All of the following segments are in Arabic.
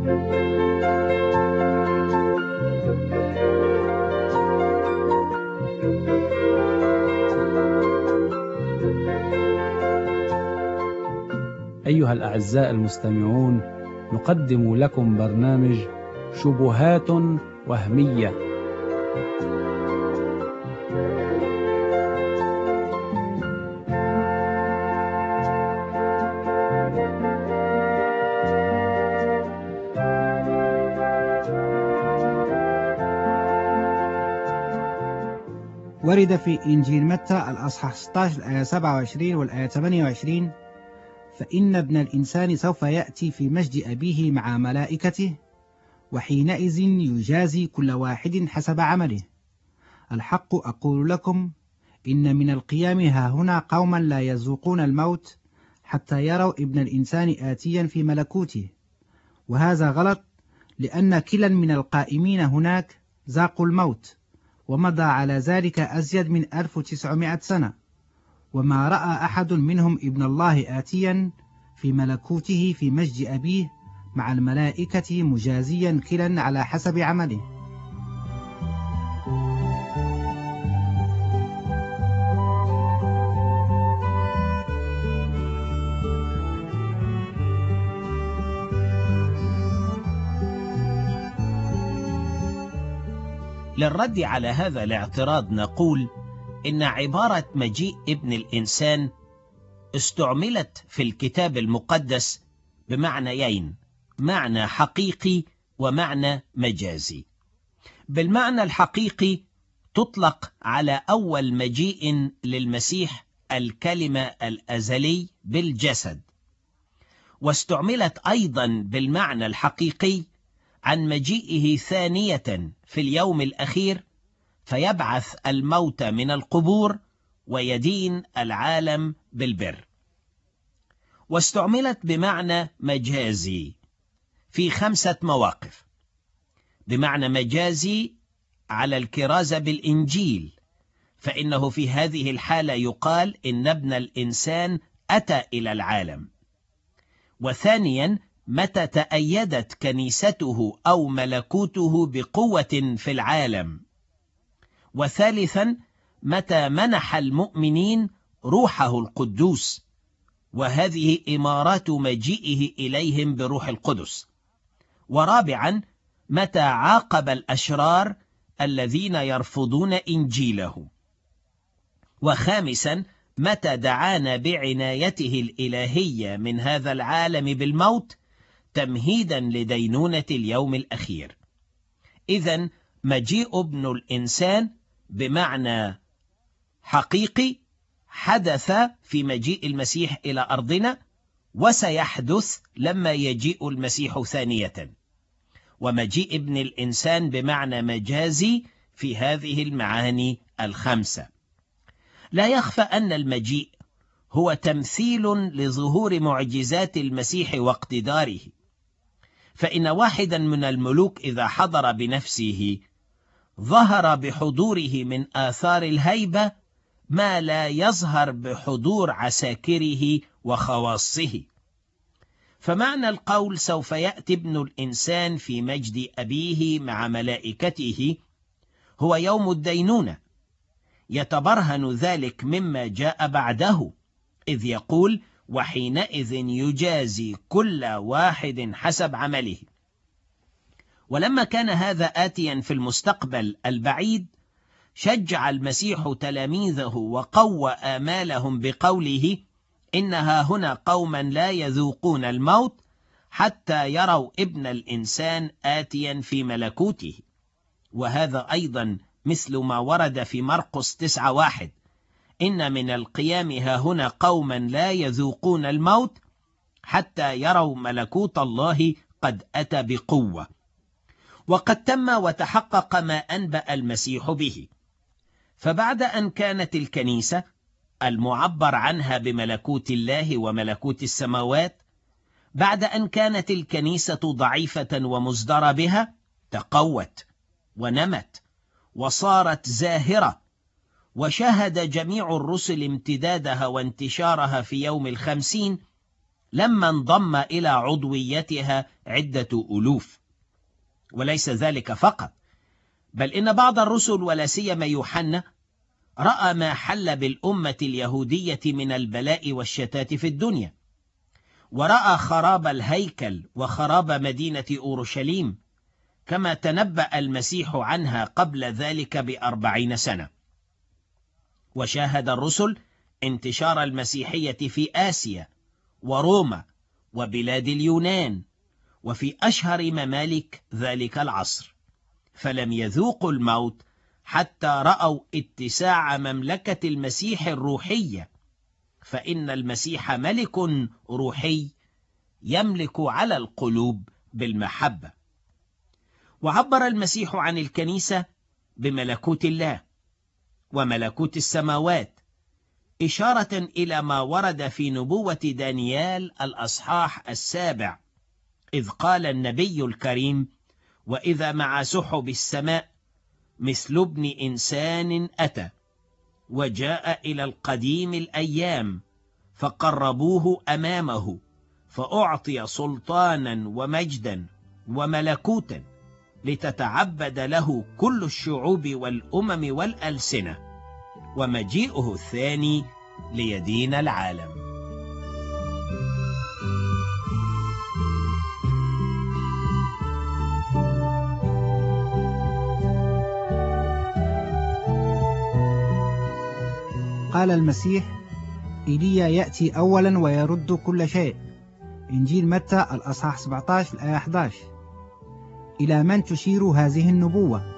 أيها الأعزاء المستمعون، نقدم لكم برنامج شبهات وهمية. ورد في إنجيل متى الأصحاح 16 الآية 27 والآية 28: فإن ابن الإنسان سوف يأتي في مجد أبيه مع ملائكته، وحينئذ يجازي كل واحد حسب عمله. الحق أقول لكم إن من القيام هاهنا قوما لا يذوقون الموت حتى يروا ابن الإنسان آتيا في ملكوته. وهذا غلط، لأن كلا من القائمين هناك ذاقوا الموت، ومضى على ذلك أزيد من 1900 سنة، وما رأى أحد منهم ابن الله آتيا في ملكوته في مجد أبيه مع الملائكة مجازيا كلا على حسب عمله. للرد على هذا الاعتراض نقول إن عبارة مجيء ابن الإنسان استعملت في الكتاب المقدس بمعنيين: معنى حقيقي ومعنى مجازي. بالمعنى الحقيقي تطلق على أول مجيء للمسيح الكلمة الأزلي بالجسد، واستعملت أيضا بالمعنى الحقيقي عن مجيئه ثانية في اليوم الأخير، فيبعث الموتى من القبور ويدين العالم بالبر. واستعملت بمعنى مجازي في 5 مواقف. بمعنى مجازي على الكرازة بالإنجيل، فإنه في هذه الحالة يقال إن ابن الإنسان أتى إلى العالم. وثانيا، متى تأيدت كنيسته أو ملكوته بقوة في العالم. وثالثا، متى منح المؤمنين روحه القدوس، وهذه إمارات مجيئه إليهم بروح القدس. ورابعا، متى عاقب الأشرار الذين يرفضون إنجيله. وخامسا، متى دعانا بعنايته الإلهية من هذا العالم بالموت تمهيدا لدينونة اليوم الأخير. إذن مجيء ابن الإنسان بمعنى حقيقي حدث في مجيء المسيح إلى أرضنا، وسيحدث لما يجيء المسيح ثانية. ومجيء ابن الإنسان بمعنى مجازي في هذه المعاني 5. لا يخفى أن المجيء هو تمثيل لظهور معجزات المسيح واقتداره، فإن واحدا من الملوك إذا حضر بنفسه ظهر بحضوره من آثار الهيبة ما لا يظهر بحضور عساكره وخواصه. فمعنى القول سوف يأتي ابن الإنسان في مجد أبيه مع ملائكته هو يوم الدينونة. يتبرهن ذلك مما جاء بعده، إذ يقول: وحينئذ يجازي كل واحد حسب عمله. ولما كان هذا آتيا في المستقبل البعيد، شجع المسيح تلاميذه وقوى آمالهم بقوله: إنها هنا قوما لا يذوقون الموت حتى يروا ابن الإنسان آتيا في ملكوته. وهذا أيضا مثل ما ورد في مرقس 9:1: إن من القيام ها هنا قوما لا يذوقون الموت حتى يروا ملكوت الله قد أتى بقوة. وقد تم وتحقق ما أنبأ المسيح به. فبعد أن كانت الكنيسة المعبر عنها بملكوت الله وملكوت السماوات، بعد أن كانت الكنيسة ضعيفة ومزدرى بها، تقوت ونمت وصارت زاهرة، وشاهد جميع الرسل امتدادها وانتشارها في يوم 50، لما انضم إلى عضويتها عدة ألوف. وليس ذلك فقط، بل إن بعض الرسل ولا سيما يوحنا رأى ما حل بالأمة اليهودية من البلاء والشتات في الدنيا، ورأى خراب الهيكل وخراب مدينة أورشليم كما تنبأ المسيح عنها قبل ذلك ب40 سنة. وشاهد الرسل انتشار المسيحية في آسيا وروما وبلاد اليونان وفي أشهر ممالك ذلك العصر، فلم يذوقوا الموت حتى رأوا اتساع مملكة المسيح الروحية، فإن المسيح ملك روحي يملك على القلوب بالمحبة. وعبر المسيح عن الكنيسة بملكوت الله وملكوت السماوات، إشارة إلى ما ورد في نبوة دانيال الأصحاح 7، إذ قال النبي الكريم: وإذا مع سحب السماء مثل ابن إنسان أتى، وجاء إلى القديم الأيام فقربوه أمامه، فأعطي سلطانا ومجدا وملكوتا لتتعبد له كل الشعوب والأمم والألسنة، ومجيئه الثاني ليدين العالم. قال المسيح: إيليا يأتي أولا ويرد كل شيء. إنجيل متى الأصحاح 17 الآية 11. إلى من تشير هذه النبوة؟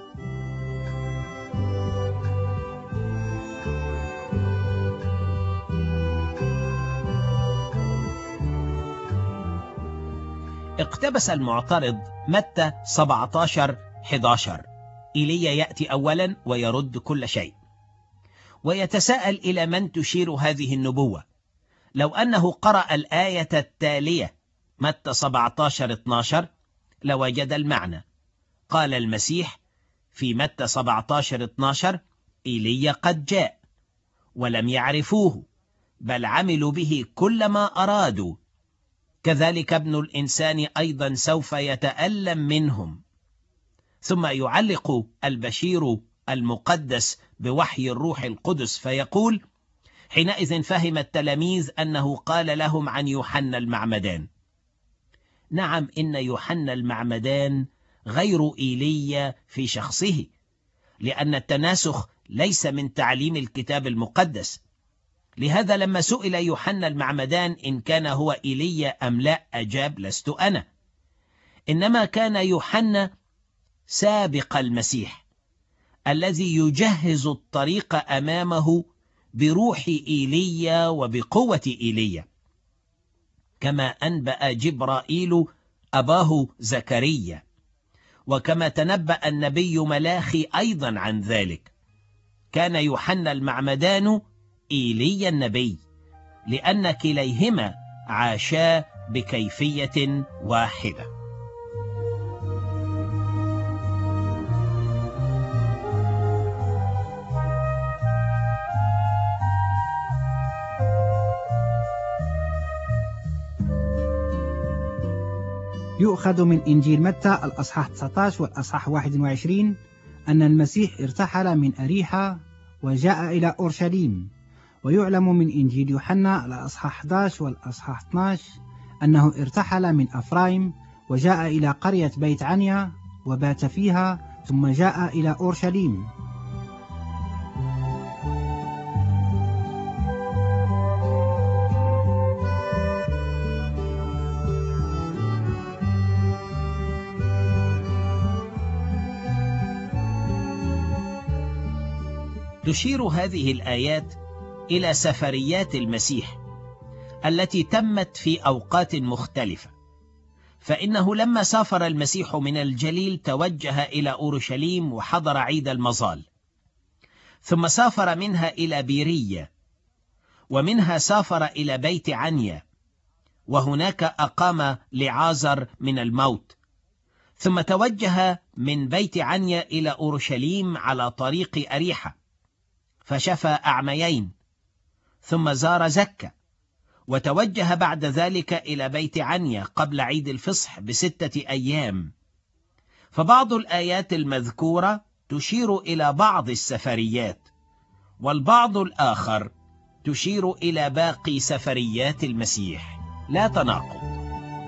اقتبس المعترض متى 17:11: إيليا يأتي أولا ويرد كل شيء، ويتساءل إلى من تشير هذه النبوة. لو أنه قرأ الآية التالية متى 17:12 لوجد المعنى. قال المسيح في متى 17:12: إيليا قد جاء ولم يعرفوه، بل عملوا به كل ما أرادوا، كذلك ابن الإنسان أيضا سوف يتألم منهم. ثم يعلق البشير المقدس بوحي الروح القدس فيقول: حينئذ فهم التلاميذ أنه قال لهم عن يوحنا المعمدان. نعم، إن يوحنا المعمدان غير إيليا في شخصه، لأن التناسخ ليس من تعليم الكتاب المقدس. لهذا لما سئل يوحنا المعمدان إن كان هو إيليا أم لا، أجاب: لست أنا، إنما كان يوحنا سابق المسيح الذي يجهز الطريق أمامه بروح إيليا وبقوة إيليا، كما أنبأ جبرائيل أباه زكريا، وكما تنبأ النبي ملاخي أيضا عن ذلك. كان يوحنا المعمدان إيليا النبي، لأن كليهما عاشا بكيفية واحدة. يؤخذ من إنجيل متى الأصحاح 19 والأصحاح 21 أن المسيح ارتحل من أريحة وجاء إلى أورشليم. ويعلم من إنجيل يوحنا الأصحاح 11 والأصحاح 12 أنه ارتحل من أفرايم وجاء إلى قرية بيت عنيا وبات فيها، ثم جاء إلى أورشليم. تشير هذه الآيات إلى سفريات المسيح التي تمت في أوقات مختلفة، فإنه لما سافر المسيح من الجليل توجه إلى أورشليم وحضر عيد المظال، ثم سافر منها إلى بيرية، ومنها سافر إلى بيت عنيا، وهناك أقام لعازر من الموت، ثم توجه من بيت عنيا إلى أورشليم على طريق أريحة، فشفى أعميين، ثم زار زكا، وتوجه بعد ذلك إلى بيت عنيا قبل عيد الفصح ب6 أيام. فبعض الآيات المذكورة تشير إلى بعض السفريات، والبعض الآخر تشير إلى باقي سفريات المسيح، لا تناقض.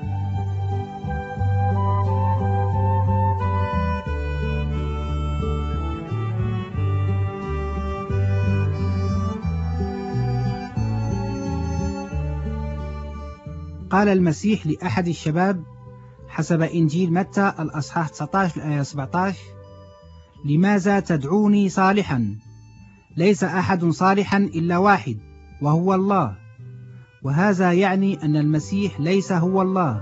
قال المسيح لأحد الشباب حسب إنجيل متى الأصحاح 19 الآية 17: لماذا تدعوني صالحا؟ ليس أحد صالحا إلا واحد وهو الله. وهذا يعني أن المسيح ليس هو الله.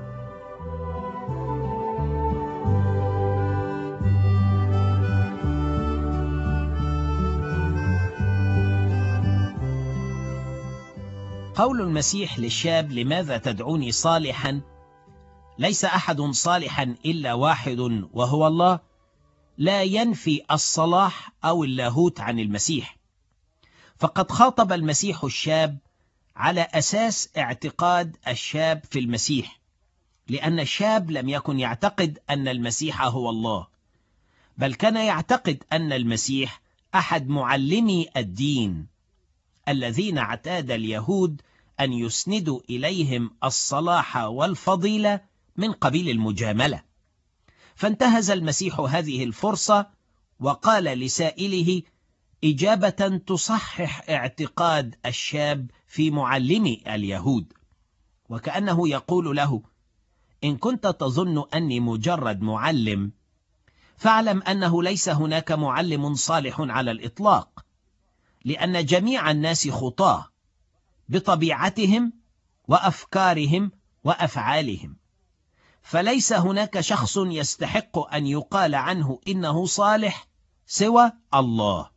قول المسيح للشاب لماذا تدعوني صالحا، ليس أحد صالحا إلا واحد وهو الله، لا ينفي الصلاح أو اللاهوت عن المسيح. فقد خاطب المسيح الشاب على أساس اعتقاد الشاب في المسيح، لأن الشاب لم يكن يعتقد أن المسيح هو الله، بل كان يعتقد أن المسيح أحد معلمي الدين الذين اعتاد اليهود أن يسندوا إليهم الصلاح والفضيلة من قبيل المجاملة. فانتهز المسيح هذه الفرصة وقال لسائله إجابة تصحح اعتقاد الشاب في معلمي اليهود، وكأنه يقول له: إن كنت تظن أني مجرد معلم، فاعلم أنه ليس هناك معلم صالح على الإطلاق، لأن جميع الناس خطاة بطبيعتهم وأفكارهم وأفعالهم، فليس هناك شخص يستحق أن يقال عنه إنه صالح سوى الله.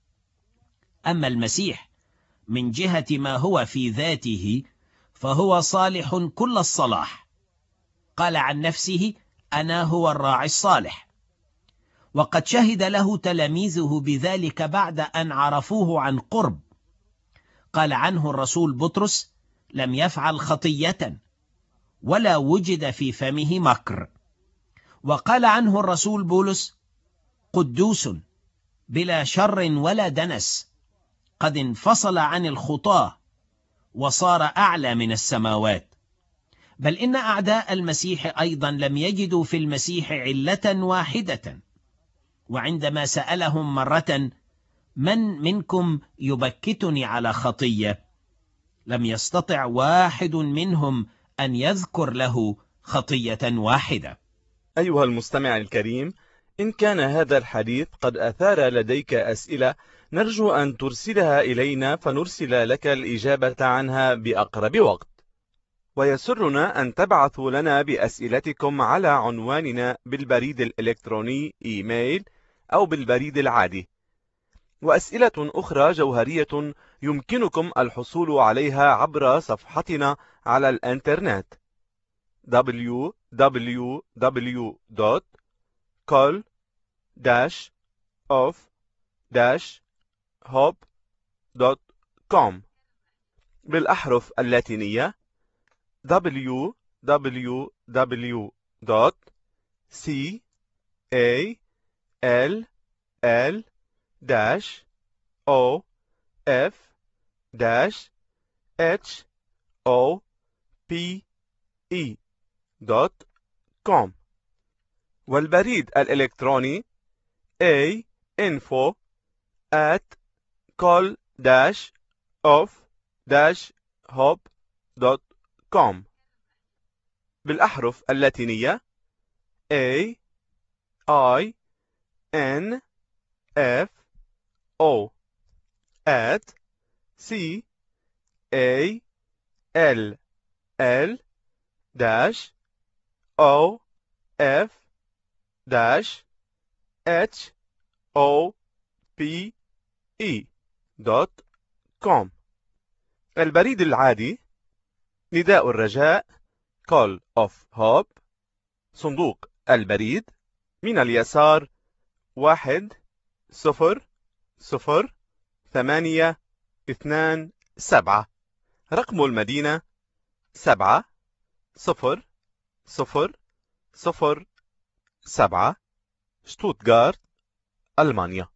أما المسيح من جهة ما هو في ذاته فهو صالح كل الصلاح. قال عن نفسه: أنا هو الراعي الصالح. وقد شهد له تلاميذه بذلك بعد أن عرفوه عن قرب. قال عنه الرسول بطرس: لم يفعل خطية ولا وجد في فمه مكر. وقال عنه الرسول بولس: قدوس بلا شر ولا دنس، قد انفصل عن الخطاة وصار أعلى من السماوات. بل إن أعداء المسيح أيضا لم يجدوا في المسيح علة واحدة. وعندما سألهم مرة: من منكم يبكتني على خطية؟ لم يستطع واحد منهم أن يذكر له خطية واحدة. أيها المستمع الكريم، إن كان هذا الحديث قد أثار لديك أسئلة، نرجو أن ترسلها إلينا فنرسل لك الإجابة عنها بأقرب وقت. ويسرنا أن تبعثوا لنا بأسئلتكم على عنواننا بالبريد الإلكتروني إيميل أو بالبريد العادي. وأسئلة أخرى جوهرية يمكنكم الحصول عليها عبر صفحتنا على الإنترنت www.call-of-hope.com بالأحرف اللاتينية www.call-of-hope.com والبريد الإلكتروني info@call-of-hope.com بالأحرف اللاتينية CALL-OF@CALL-OFF.com البريد العادي نداء الرجاء Call of Hope، صندوق البريد من اليسار 1000827، رقم المدينة 70007 شتوتغارت ألمانيا.